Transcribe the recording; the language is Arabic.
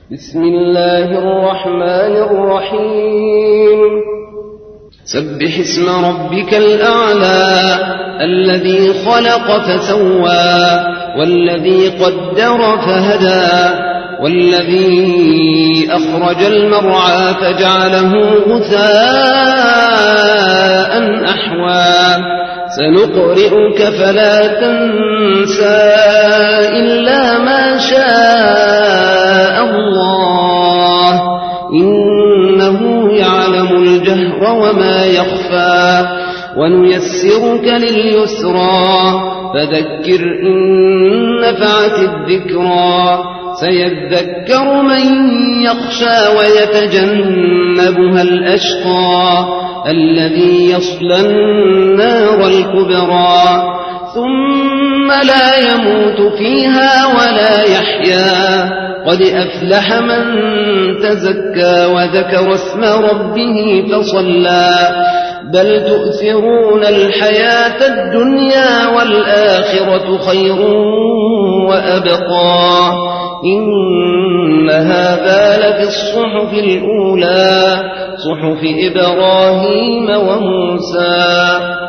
بسم الله الرحمن الرحيم سبح اسم ربك الأعلى الذي خلق فسوى والذي قدر فهدى والذي أخرج المرعى فجعله غثاء أحوى سنقرئك فلا تنسى إلا ما شاء الله إنه يعلم الجهر وما يخفى ونيسرك لليسرى فذكر إن نفعت الذكرى سيذكر من يخشى ويتجنبها الأشقى الذي يصلى النار الكبرى ثم لا يموت فيها ولا يحيا قد أفلح من تزكى وذكر اسم ربه فصلى بل تؤثرون الحياة الدنيا والآخرة خير وأبقى إن هذا لفي الصحف الأولى صحف إبراهيم وموسى